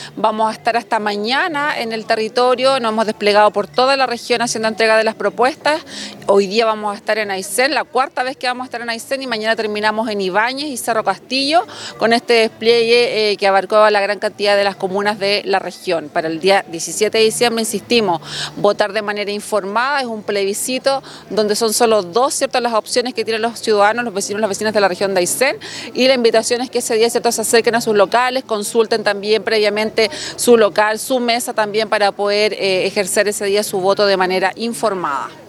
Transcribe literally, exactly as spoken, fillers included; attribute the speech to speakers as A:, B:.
A: Vamos a estar hasta mañana en el territorio, nos hemos desplegado por toda la región haciendo entrega de las propuestas. Hoy día vamos a estar en Aysén, la cuarta vez que vamos a estar en Aysén, y mañana terminamos en Ibáñez y Cerro Castillo con este despliegue eh, que abarcó a la gran cantidad de las comunas de la región. Para el día diecisiete de diciembre, insistimos, votar de manera informada, es un plebiscito donde son solo dos, ¿cierto?, las opciones que tienen los ciudadanos, los vecinos, las vecinas de la región de Aysén, y la invitación es que ese día, ¿cierto?, se acerquen a sus locales, consulten también previamente su local, su mesa también para poder eh, ejercer ese día su voto de manera informada.